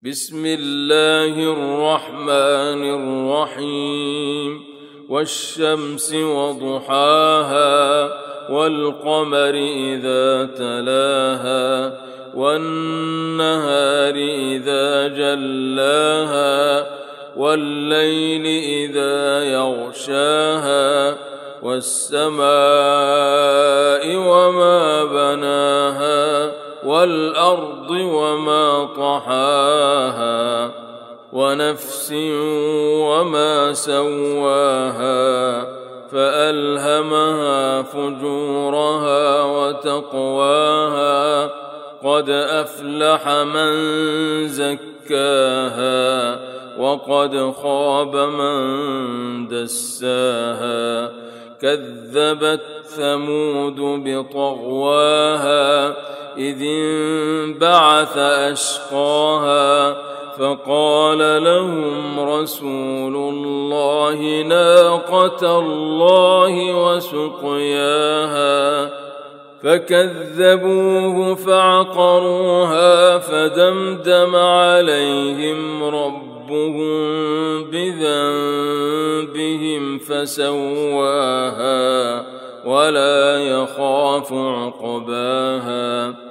بسم الله الرحمن الرحيم والشمس وضحاها والقمر إذا تلاها والنهار إذا جلاها والليل إذا يغشاها والسماء وما بناها والأرض وما طحاها ونفس وما سواها فألهمها فجورها وتقواها قد أفلح من زكاها وقد خاب من دساها كذبت ثمود بطغواها إذ انبعث أشقاها فقال لهم رسول الله ناقة الله وسقياها فكذبوه فعقروها فدمدم عليهم ربهم بذنبهم فسواها ولا يخاف عقباها